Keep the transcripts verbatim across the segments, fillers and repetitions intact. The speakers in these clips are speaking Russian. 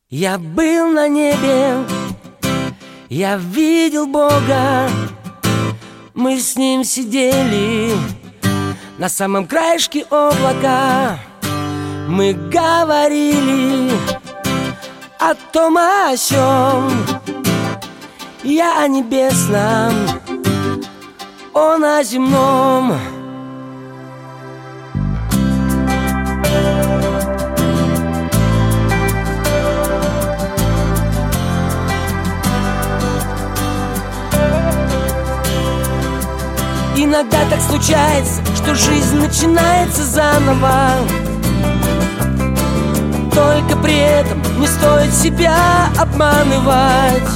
Я был на небе, я видел Бога. Мы с Ним сидели на самом краешке облака. Мы говорили о том, о сём. Я о небесном, Он о земном. Иногда так случается, что жизнь начинается заново. Только при этом не стоит себя обманывать.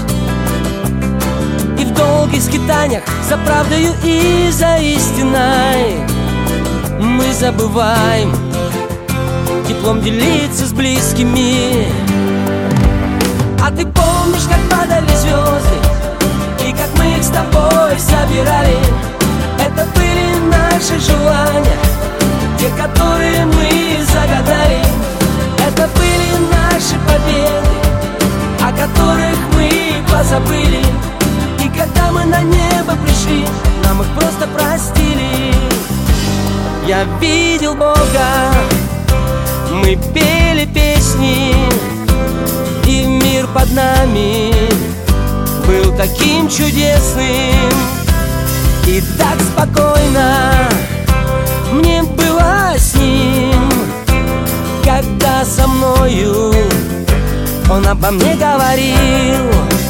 И в долгих скитаниях за правдою и за истиной мы забываем теплом делиться с близкими. А ты помнишь, как падали звезды, и как мы их с тобой собирали? Это были наши желания, те, которые мы загадали. Это были наши победы, о которых мы позабыли. И когда мы на небо пришли, нам их просто простили. Я видел Бога, мы пели песни, и мир под нами был таким чудесным. И так спокойно мне было с Ним, когда со мною Он обо мне говорил.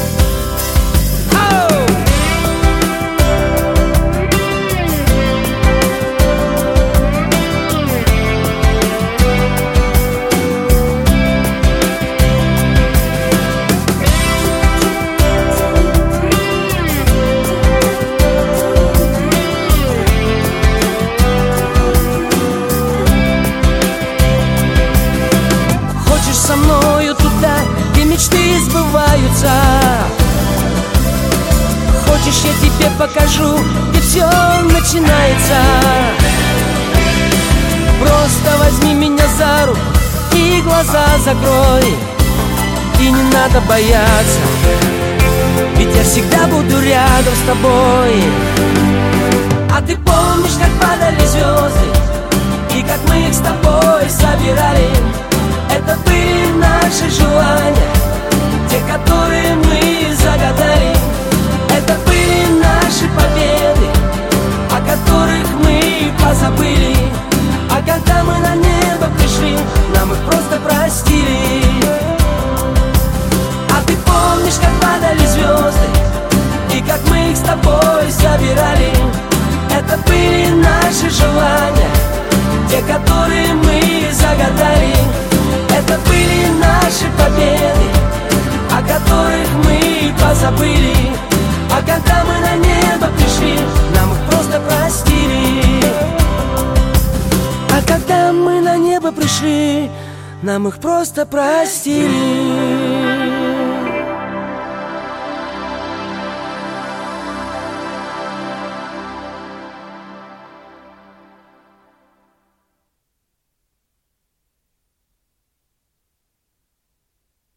Со мною туда, где мечты сбываются? Хочешь, я тебе покажу, где все начинается? Просто возьми меня за руку и глаза закрой. И не надо бояться, ведь я всегда буду рядом с тобой. А ты помнишь, как падали звезды, и как мы их с тобой собирали? Это были наши желания, те, которые мы загадали. Это были наши победы, о которых мы позабыли. А когда мы на небо пришли, нам их просто простили. А ты помнишь, как падали звезды, и как мы их с тобой собирали? Это были наши желания, те, которые мы загадали. Это были наши победы, о которых мы позабыли. А когда мы на небо пришли, нам их просто простили. А когда мы на небо пришли, нам их просто простили.